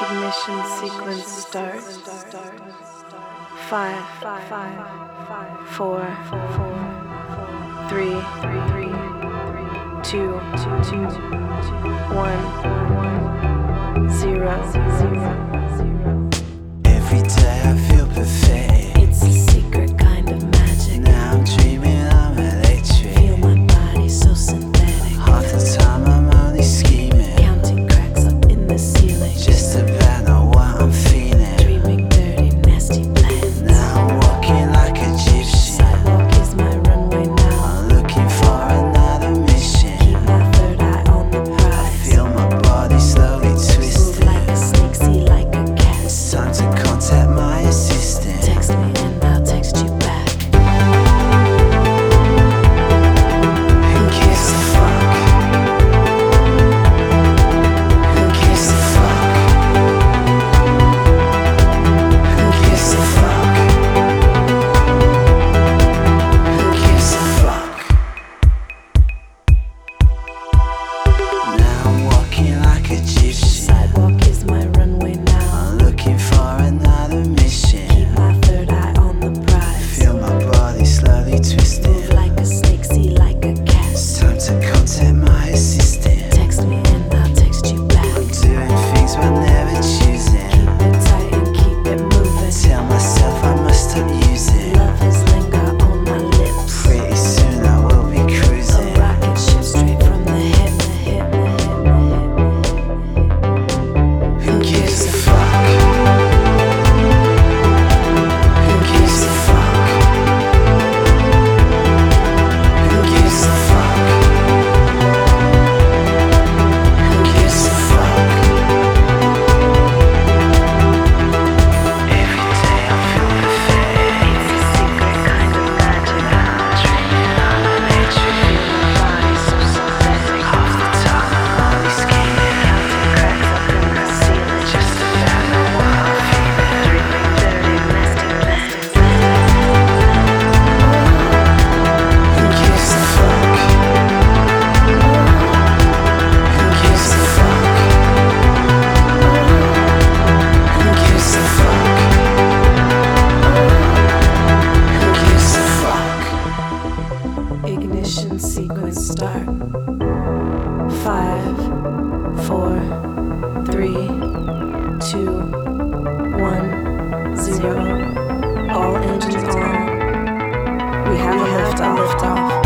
Ignition sequence start. 5, 4, 3, 2, 1, 0. Every day I feel pathetic. It's a secret kind of magic. Now I'm dreaming I'm electric. Feel my body so synthetic. Half the time I'm only scheming, Counting cracks up in the ceiling. just about know what I'm feeling. Dreaming dirty, nasty plans. Now I'm walking like Egyptian. Sidewalk is my runway now. I'm looking for another mission. Keep my third eye on the prize. Feel my body slowly Move twisting. like a snake, see like a cat. It's time to contact my assistant. Text me and I'll text you back. Who gives a fuck? Who gives a fuck? Who gives a fuck? Who gives a fuck? Now I'm walking like Egyptian. Sidewalk is my runway now. I'm looking for another mission. Keep my third eye on the prize. Feel my body slowly twisting. Move like a snake, see like a cat. It's time to contact my assistant. Text me and I'll text you back. I'm doing things but never choosing. Keep it tight and keep it moving. Tell myself I must stop using. Love is linger on my lips. Pretty soon I will be A cruising. rocket ship straight from the hip. Who gives a fuck? Who gives a fuck? Who gives a fuck? Who gives a fuck? Every day I feel pathetic. It's a secret kind of magic. Dreaming I'm electric. Feel my body so synthetic. Half the time I'm only scheming, Counting cracks up in the ceiling. just about know what I'm feeling. Dreaming dirty, nasty plans. Who gives a fuck? Who gives a fuck? Who gives a fuck? Who gives a fuck? Ignition sequence start. 5, 4, 3, 2, 1, 0. All engines on. We have a lift off.